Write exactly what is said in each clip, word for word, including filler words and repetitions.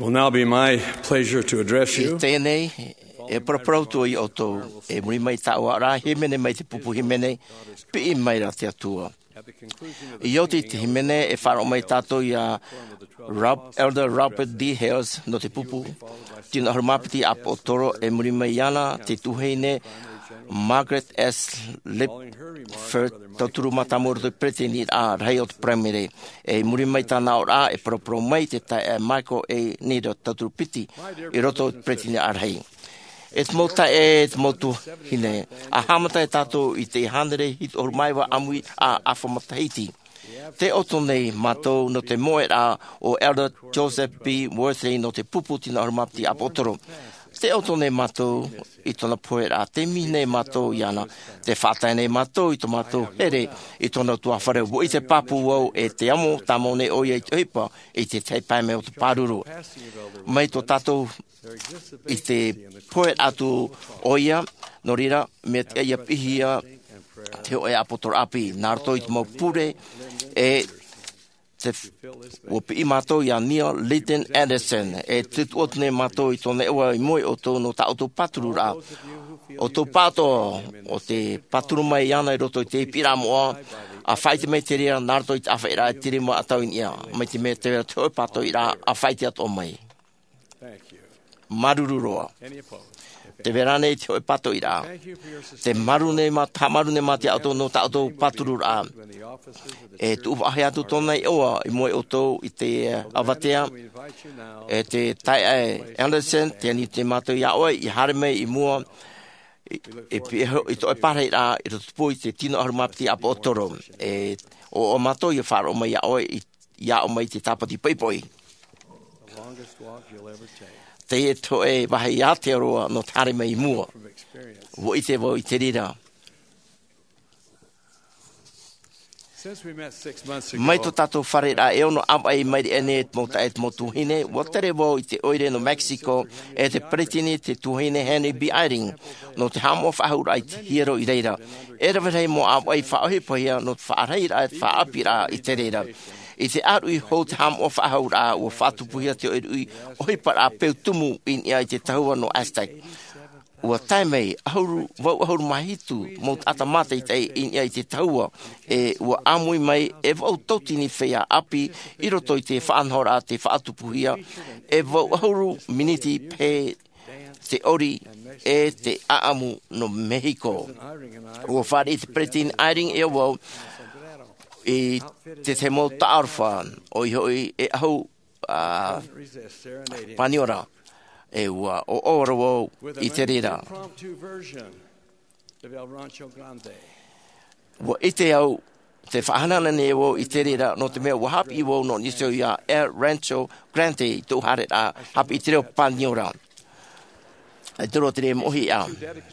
will now be my pleasure to address you. Tēnei, e proprautu i oto, e muri mai tau ara, himene mai te pupu himene, pi mai ra te atua. I oti te himene e wharo mai tātou i a Rob, Elder Robert D. Hales no te pupu, tina harumapiti a potoro e muri mai ana, te tuheine, Margaret S. Lipford, tauturu matamoro te preteni a Rayot Primary, e muri mai tāna ora e propro mai te tai e Michael A. Nido tauturu piti, i roto preteni a Ray. E te mota e te motu hine, a hamata e tātou i te handere hit o maiwa amui a Afamatahiti. Te oto nei mātou no te moe a o Elder Joseph B. Worthley no te pupu tina harumapiti a potoro. Te oto nei mātou i tona poe a te mine mātou iana, te whātai nei mātou i to mātou here i tona tua whare wo i te papu wau e te amo tamo nei oia i te hipa i te teipai me o te pāruru. Mai to tātou i te poe atu oia, no rira, me te eia pihia te oe apotor api, nārto i te mau pure e te o pi mātou i a Neil Lytton Anderson, e te tuotne mātou i tōne ewa i moe o tō no ta o tō paturu rā. O tō pato, o te paturu mai ana i roto i te pira moa, a whaite mei te rea nārto i te awha i rā e tiri mo atau in ia, mai te mea te rea te hoi pato i rā a whaite ato mai. Maruru roa. Te verane i te hoi pato i rā. Te marune ma, ta marune ma te auto no ta auto paturu rā. E tu uwahe atu tōna i oa i moe o tō i te awatea. E te tai e Anderson, te ani te mātou i aoe, i hareme i mua, i, i, i to e parei rā, i roto pui te tino harumapiti a potoro. E o, o mātou i wharo mai i aoe, i, i ao mai te tapati poipoi. Te e to e wahe i Aotearoa no tare mai mua. Wo i te wo i te rira. Mai to tātou whare rā e ono amai mai ene e mota e mo tuhine, wo tere wo i te oire no Mexico e te pretini te tuhine Henry B. Eyring no te hamo whahura i te hiro i reira. E rawerhei mo amai whaohipohia no te whaareira e whaapi rā i te reira. I te arui ho te ham o whahaura o whatupuhia te oirui o hipara peu tumu in ia i te tahua no Aztec. Ua taimei, ahuru, wau ahuru mahitu mo ata mata i te in ia i te tahua e ua amui mai e wau tautini whea api i roto i te whaanhora te whaatupuhia e wau ahuru miniti pe te ori e te aamu no Mexico. Ua whare i te Pretin Eyring e wau i te te mo taarwha o i hoi e ahu uh, paniora e ua o ora wau i te rira. Wa i te au te whahanana ne wau i te rira no te mea wa hapi i wau no niso i a El Rancho Grande i tō hare a hapi i te reo paniora. E tero te re mohi a.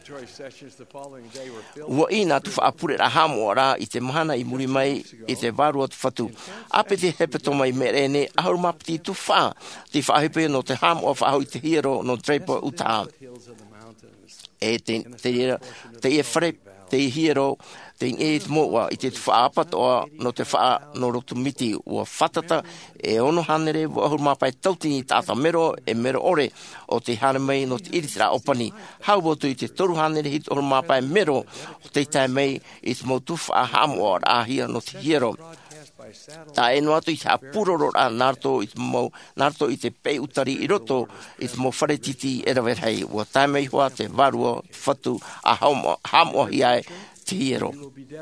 Ua ina tu whaapure a hamo rā i te mahana i muri mai i te varua tu whatu. Ape te hepeto mai mere ne ahuru mapiti tu wha. Te whahepe no te hamo o whahau i te hiro no Draper Utah. E te te te e whare te hiro te e te moa i te whaapatoa no te wha no roto miti ua whatata e ono hanere wa ahuru mapai tautini tata mero e mero ore o te haramei no te iritira opani. Hau botu i te toru hanere hit ahuru mapai mero o te taimei i te motu wha hamo a ahia no te hiro. Tā e no atu i te apuroro a narto i te mo, narto i te pei utari i roto i te mo wharetiti e rawerhei ua taimei hoa te varua whatu a hamo hiai te hiro.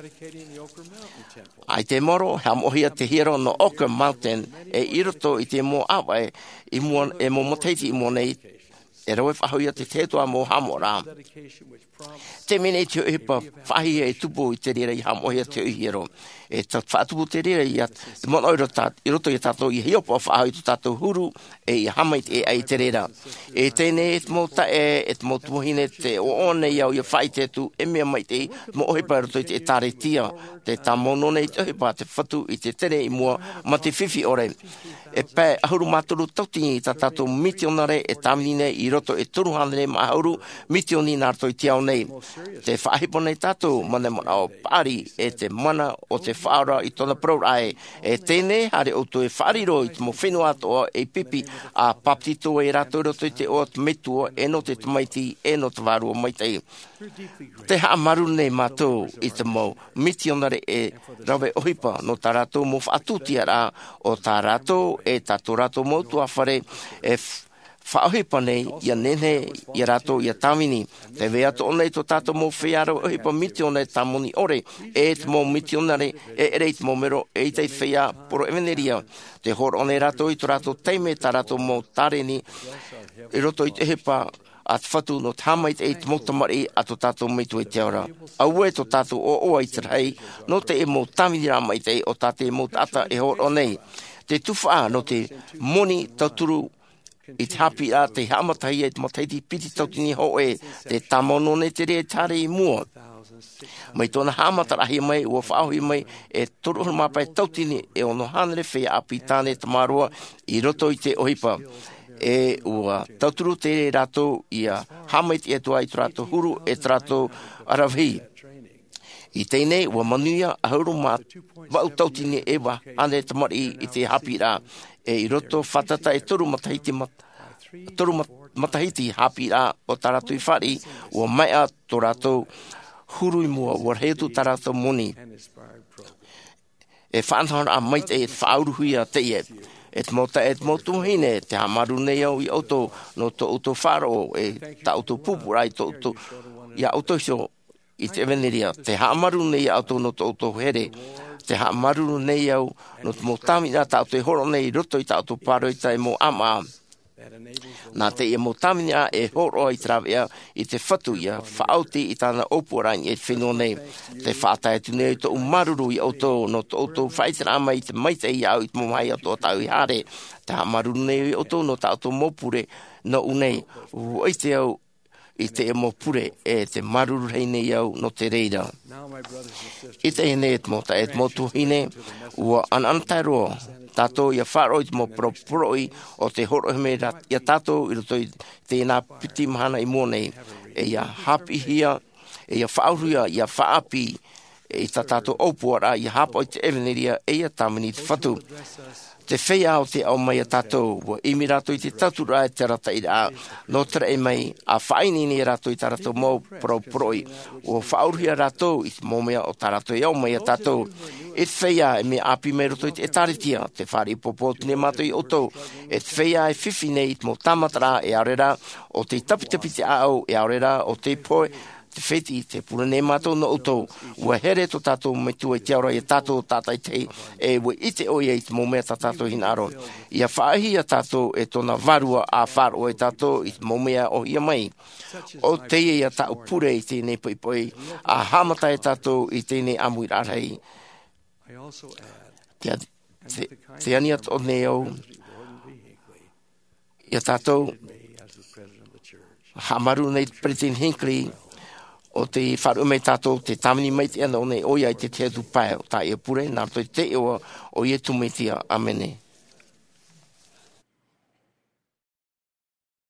Ai te moro, ha mohia te hiro no Oka Mountain e iroto i te mo awae i mua, e mo moteiti i mua nei e rawe whahoia te tētoa mo hamo rā. Te mene te uhipa whahia e tupu i te rira i hamohia te uhiro. E ta whaatupu te rira i at, te mon oiro tat, i roto i tātou i hiopa whahau i tu tātou huru e i hamait e ai te rira. E tēne e te mota e, e te motu mohine te o one i au i whai te tu e mea mai te mo ohipa i roto i te tāre tia. Te tā monone i te uhipa te whatu i te tere i mua ma te whiwhi ore. E pē ahuru māturu tautini i tā tātou mitionare e tamine i roto e turuhanere ma ahuru mitioni nārto i te au nei. Te whahipo nei tātou mana mana o pāri e te mana o te whaara i tona praurae. E tēne, hare o to e whaariro i mo whenua atoa e pipi a paptito e rato roto i te o te metua e no te tamaiti e no te varua maitei. Te haa maru nei mātou i te mau mitionare e rawe ohipa no tā rato mo whaatutia rā o tā rato e tātou rato mo tua whare e whaohipa nei ia nene ia rato ia tamini. Te wea to onei to tātou mo whiara ohipa mitione tamoni ore e te mo mitionare e ere te mo mero e te whia poro eveneria. Te hor one rato i to rato teime tā rato mo tareni i roto i te hepa a te whatu no tāmait e te motamari a to tātou meitu e te ora. Au e to tātou o oa i te rei, no te e mo tamini rā mai te o tāte mo tata e hor onei. Te tuwha no te moni tauturu i te hapi a te hamatahi e te mataiti piti tautini ho e te tamono ne te rea tare i mua. Mai tōna hamatarahi mai, ua whaohi mai, e toruhuru mapai tautini e ono hanere whea api tāne tamarua i roto i te ohipa. E ua tauturu te rato ia hamait e tua i trato huru e trato arawhi. I teinei, ua manuia a hauru mā wau tautini e wa ane tamari i te hapi rā. E i roto whatata e toru matahiti, mat, toru mat, matahiti hapi rā o taratu i whari, ua mai a tō rato huru i mua, ua heitu taratu moni. E whanhana a mait e whauruhui a te e. E te mota e te motu hine, te hamaru nei au i auto, no to auto wharo, e ta auto pupurai, to auto, ia auto iso, i te eveneria, te hamaru nei auto no to auto here, te hamaru nei au, no te motami na ta auto e horo nei, roto i ta auto paro i ta e mo ama. Nā te e motami a e horo i trawea i te whatu ia, whaauti i tāna oporang e whenua nei. Te whātai tu nei to umaruru i auto, no to auto whaitara ama i te maite i au i te momai auto tau i hare. Te hamaruru nei i auto, no ta auto mopure no unei. Ui te au i te e mopure e te maruru hei nei au no te reira. I te hene e te mota e te motu hine, ua anantai roa. Tātou ia wharo i te mo proproi o te horo he mea ia tātou i roto i tēnā piti mahana i mōnei. E ia hapi hia, e ia whauruia, ia whaapi, e i tā tātou aupuara, ia hapa i te eveneria, e ia tāmini te whatu. Te whea o te au mai a tātou, wa imi rato i te tatura e te rata i rā, no tere e mai, a whaini ni rato i tā rato mau proproi, o whauruhia rato i te mōmea o tā rato i au mai a tātou. E te whea e me api me roto i te etaritia, te whare i popotu ne mato i oto, e te whea e whiwhi nei i te mo tamatara e aurera, o te tapitapi te au e aurera, o te poe, te wheti, te pura ne mato no oto, ua here to tātou me tua i te aura i tātou tātai te, e ua ite oi e te momea tā tātou hinaro. Ia whaahi a tātou e tona varua a wharo e tātou i te momea o ia mai. O teie ia tāu pure i tēnei poipoi, a hamata e tātou i tēnei amui rārhei. Te, te, te aniat o neo, ia tātou, hamaru nei President Hinckley, o te wharu mei tātou, te tamini mei te ana o nei oia i te te tu pai o tā ia pure, nā toi te ewa o ia tu mei tia, amene.